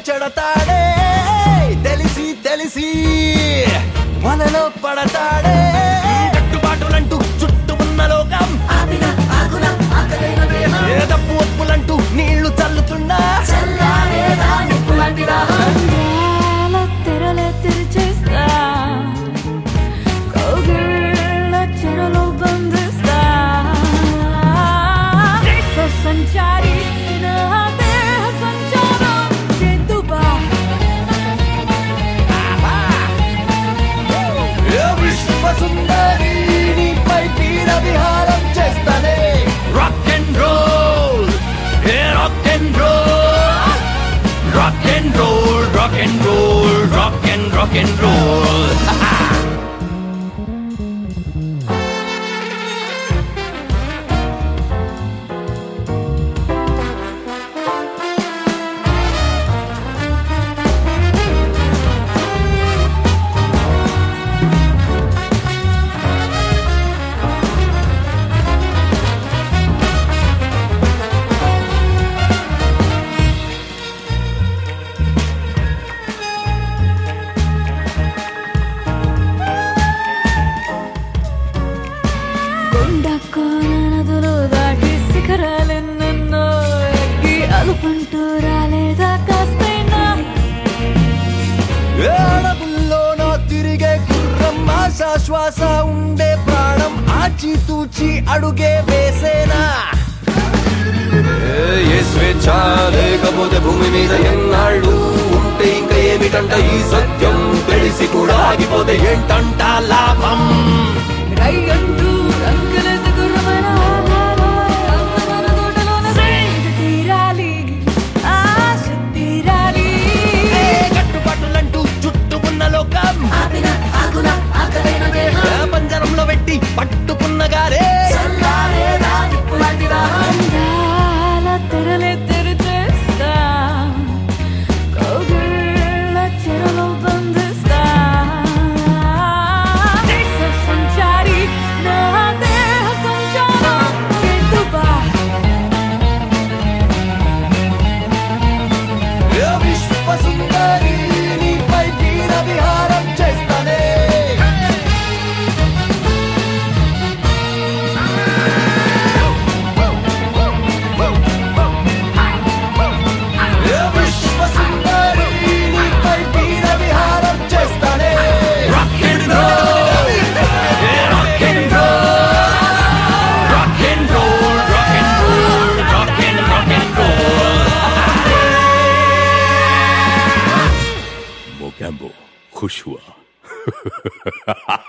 చెడతాడే తెలిసి తెలిసి వలలో పడతాడే కట్టుబాటులంటూ చుట్టూ ఉన్న లోకం ఏ తప్పు ఒప్పులంటూ నీళ్లు చల్లుతున్నా తెరలే తెరిచేస్తా కౌగిళ్ళ చెరలో బంధిస్తా దేశ సంచారి నా దేహ సంచారం చేతుబా విశ్వ సుందరి నీపై తీర విహారం చేస్తానే rock and roll rock and roll rock and roll rock and roll rock and roll నదులు దాటి శిఖరాలెన్నెన్నో ఎక్కి అలుపంటూ రాలేదా కాస్తైనా అడవుల్లోనో తిరిగే గుర్రం ఆశా శ్వాస ఉండే ప్రాణం ఆచితూచి అడుగే వేసేనా ఏ స్వేచ్ఛ లేకపోతే భూమి మీద ఎన్నాళ్ళు ఉంటే ఇంకా ఏమిటంట ఈ సత్యం తెలిసి కూడా ఆగిపోతే ఏంటంట లాభం రైగంటూ రంగులేసి గుర్రమైన మన తోటలోన సేద తీరాలి ఆశ తీరాలి కట్టుబాటులంటూ చుట్టూ ఉన్న లోకం పంజరంలో పెట్టి పట్టుకున్న గారే అందాల తెరలే తెరిచేస్తా కౌగిళ్ళ చెరలో బంధిస్తా దేశ సంచారి నా దేహ సంచారం చేతుబా విశ్వ సుందరి నీపై తీర విహారం చేస్తానే విశ్వ సుందరి నీపై తీర విహారం చేస్తానే rock and roll rock and roll rock and roll rock and roll rock and roll Mogambo खुश हुआ